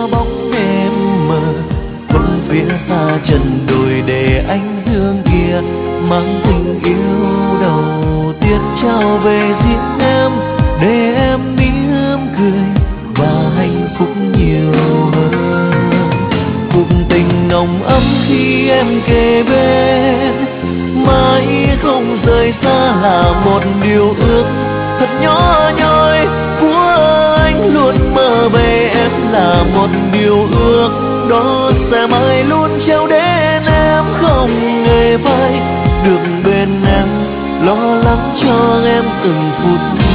bóng em mờ, vẫn phía xa chân đồi để anh thương kia mang tình yêu đầu tiên trao về riêng em, để em mỉm cười và hạnh phúc nhiều hơn. Cuộc tình nồng ấm khi em kề bên, mãi không rời xa là một điều ước thật nhỏ nhoi của anh, luôn mơ về em là một điều ước đó sẽ mãi luôn treo đến em, không hề phai được bên em, lo lắng cho em từng phút.